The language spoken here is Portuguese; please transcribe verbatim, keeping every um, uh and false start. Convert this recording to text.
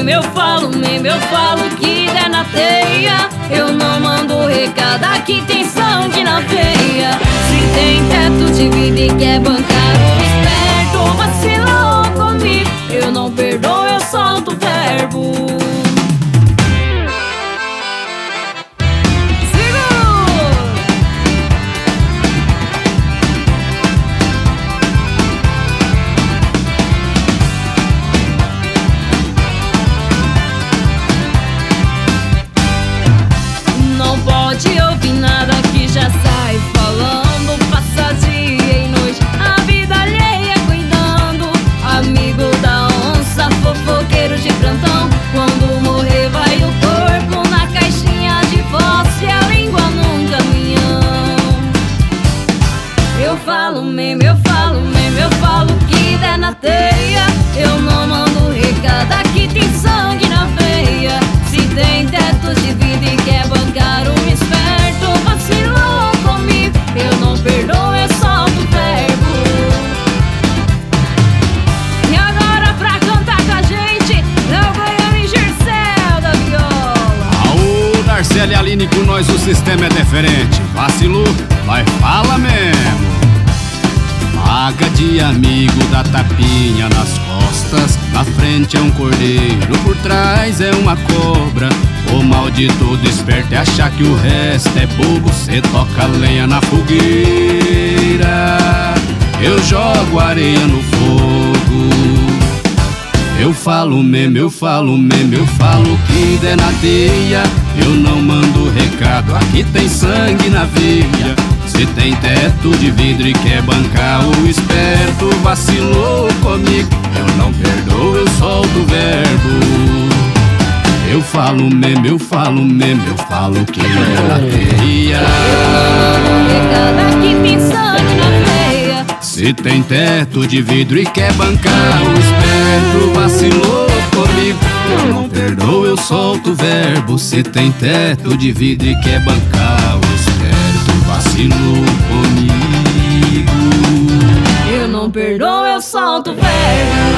mesmo, eu falo mesmo, eu falo que der na teia. Eu não mando recado, aqui tem sangue na veia. Se tem teto de vida e quer bancar o esperto, vacilou comigo, eu não perdoo, eu solto o verbo. Pode ouvir nada que já sai falando. Passa dia e noite, a vida alheia cuidando. Amigo da onça, fofoqueiro de plantão. Quando morrer vai o corpo na caixinha de fósforo e a língua num caminhão. Eu falo mesmo, eu falo mesmo, eu falo que der na teia. Eu não mando recado, aqui tem sangue na veia. Se tem teto de vida e quer bancar um esperto, vacilou comigo, eu não perdoo, eu solto o verbo. E agora pra cantar com a gente, Léo Goiano e Gercel da viola. Aô, Darcelo e Aline, com nós o sistema é diferente. Vacilou, vai, fala mesmo. Paga de amigo, dá tapinha nas costas. Na frente é um cordeiro, por trás é uma cobra. O mal de todo esperto é achar que o resto é bobo. Cê toca lenha na fogueira, eu jogo areia no fogo. Eu falo mesmo, eu falo mesmo, eu falo que der na teia. Eu não mando recado, aqui tem sangue na veia. Se tem teto de vidro e quer bancar o esperto, vacilou comigo, eu não perdoo, eu solto o verbo. Eu falo mesmo, eu falo mesmo, eu falo que é na teia. Aqui tem sangue na veia. Se tem teto de vidro e quer bancar o esperto, vacilou comigo, eu não perdoo, eu solto o verbo. Se tem teto de vidro e quer bancar o esperto, vacilou comigo, eu não perdoo, eu solto o verbo.